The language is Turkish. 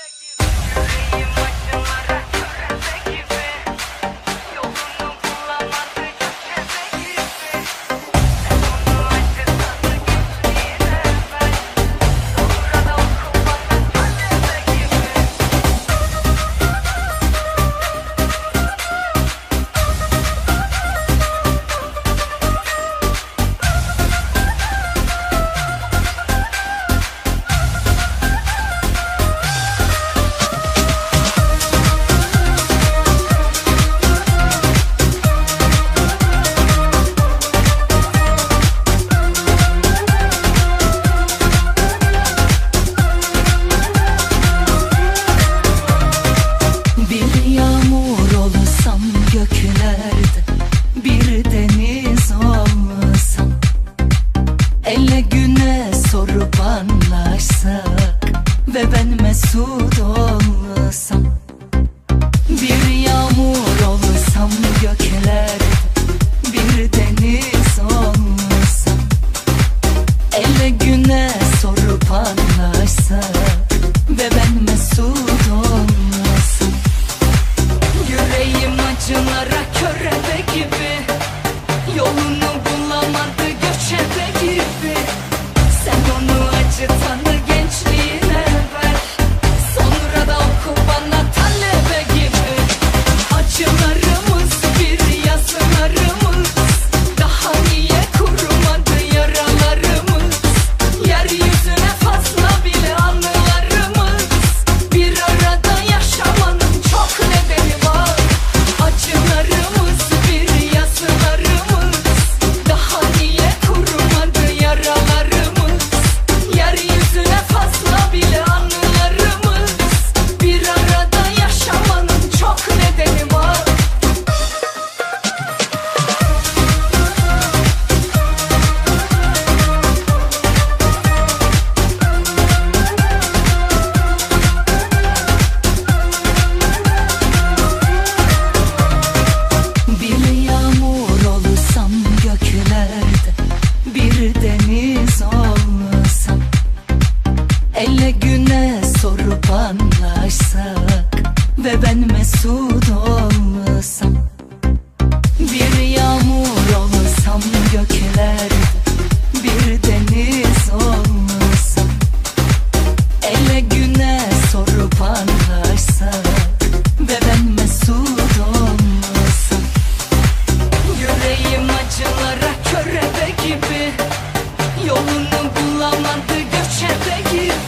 ve ben mesut olsam, bir yağmur olsam göklerde, bir deniz olsam, elle güne sorup anlaşsak ve ben mesut olsam, yüreğim acılara körebe gibi, yolunu bulamadı göçebe gibi. Sen onu acıtanı gençliğine ver, sonra da oku bana talebe gibi. Acılarımız bir yazılarımız, daha niye kurumadı yaralarımız? Yeryüzüne fazla bile anılarımız, bir arada yaşamanın çok nedeni var. Acılarımız bir yazılarımız, daha niye kurumadı yaralarımız? Yeryüzüne fazla bile anılarımız, bir arada yaşamanın çok nedeni var. Bir yağmur olsam göklerde, bir deniz olsam, elle güne sorup anlaşsak ve ben mesut olsam, bir yağmur olsam göklerde, bir deniz olsam, elle güne sorup anlaşsak ve ben mesut olsam, yüreğim acılara körebe gibi, yolunu bulamadı göçebe gibi.